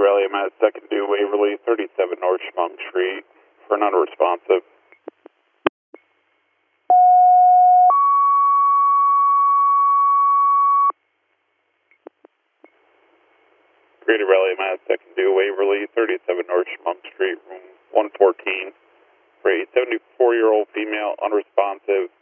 Rally, I'm at 2nd Due Waverly, 37 North Schmunk Street, for an unresponsive. Greater Rally, I'm at 2nd Due Waverly, 37 North Schmunk Street, room 114, for a 74-year-old female, unresponsive,